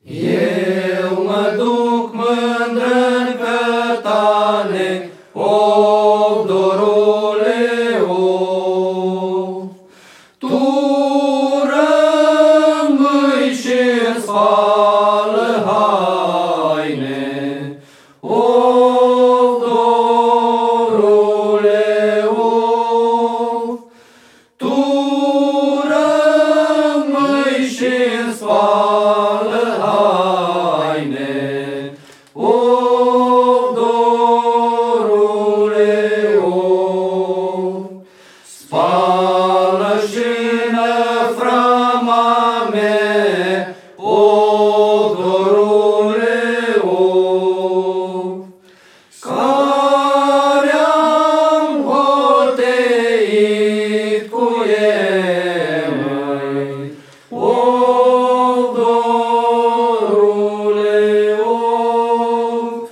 Eu mă duc mândră-n cătane, of, dorule, of. Tu rămâi și-mi spală haine, of, dorule, of. Tu rămâi și-mi spală haine, of, dorule, of. Spală și-nă frama mea, of, dorule, of. Care-am hoteit cu ei, of, dorule, of.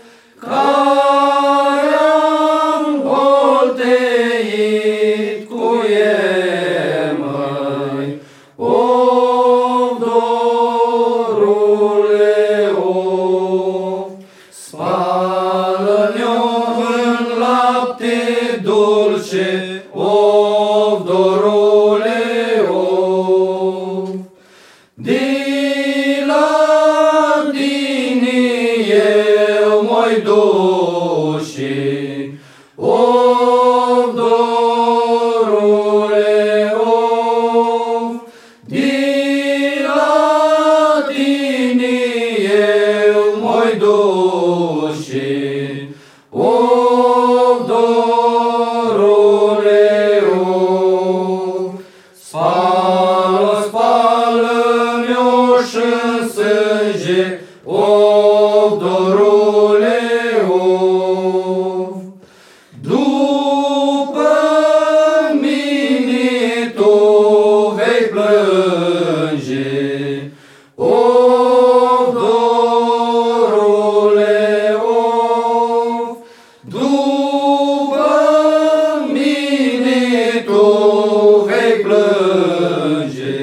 Care-am hoteit cu ei, of, dorule, of. Spală-mi-o în lapte dulce, of, dorule, of. De la tine eu m-oi duce, of, dorule, of. De la tine eu m-oi duce, of, dorule, of. Spală, spală-mi-o și-n sânge, of, dorule, of. După mine tu vei plânge, of, dorule, of. După mine tu vei plânge,